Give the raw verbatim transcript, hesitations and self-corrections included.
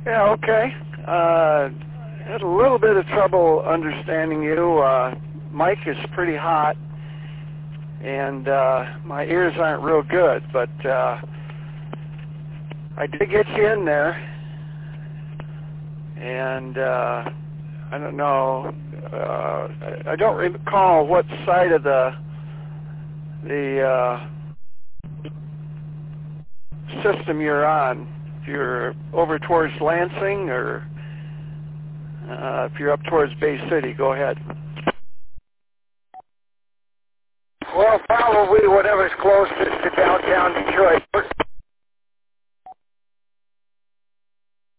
Yeah, okay. Uh, had a little bit of trouble understanding you. Uh, mic is pretty hot, and uh, my ears aren't real good, but uh, I did get you in there, and uh, I don't know. Uh, I don't recall what side of the the uh, system you're on. If you're over towards Lansing, or uh, if you're up towards Bay City, go ahead. Well, probably whatever's closest to downtown Detroit.